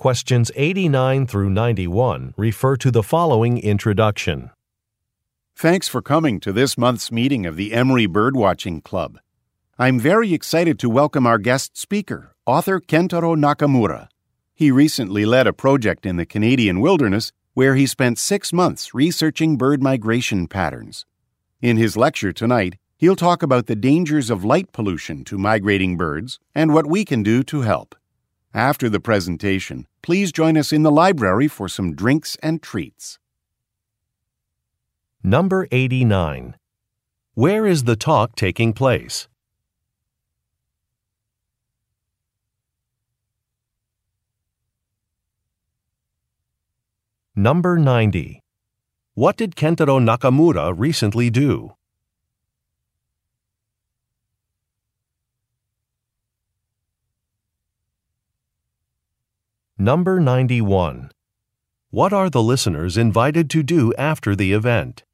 Questions 89 through 91 refer to the following introduction. Thanks for coming to this month's meeting of the Emory Birdwatching Club. I'm very excited to welcome our guest speaker, author Kentaro Nakamura. He recently led a project in the Canadian wilderness where he spent 6 months researching bird migration patterns. In his lecture tonight, he'll talk about the dangers of light pollution to migrating birds and what we can do to help. After the presentation, please join us in the library for some drinks and treats. Number 89. Where is the talk taking place? Number 90. What did Kentaro Nakamura recently do? Number 91. What are the listeners invited to do after the event?